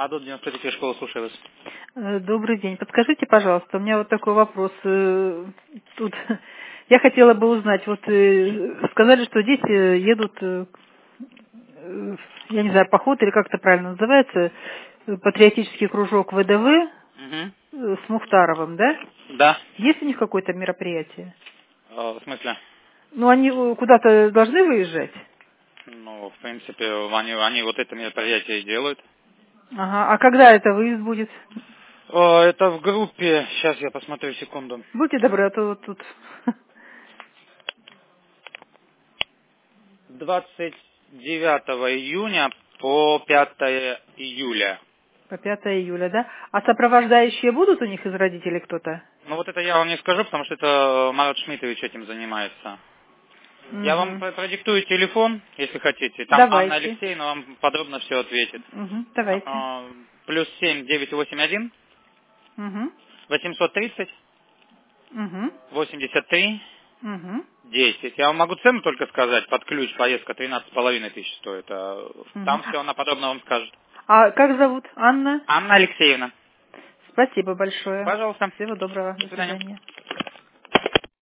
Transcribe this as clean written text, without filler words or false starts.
Адот 93 школа, слушаю вас. Добрый день. Подскажите, пожалуйста, у меня вот такой вопрос. Тут я хотела бы узнать, вот сказали, что дети едут, я не знаю, поход или как это правильно называется, патриотический кружок ВДВ с Мухтаровым, да? Да. Есть у них какое-то мероприятие? В смысле? Ну, они куда-то должны выезжать? Ну, в принципе, они вот это мероприятие и делают. Ага. А когда это выезд будет? Это в группе. Сейчас я посмотрю, секунду. Будьте добры, а то вот тут 29 июня по 5 июля. по 5 июля, да? А сопровождающие будут у них из родителей кто-то? Ну, вот это я вам не скажу, потому что это Марат Шмитович этим занимается. Я вам Угу. продиктую телефон, если хотите. Там Анна Давайте. Алексеевна вам подробно все ответит. Угу. Давайте. +7 981 Угу. 830 Угу. 83 Угу. 10. Я вам могу цену только сказать, под ключ поездка 13,5 тысяч стоит. Угу. Там все она подробно вам скажет. А как зовут? Анна? Анна Алексеевна. Спасибо большое. Пожалуйста. Всего доброго. До До свидания. свидания.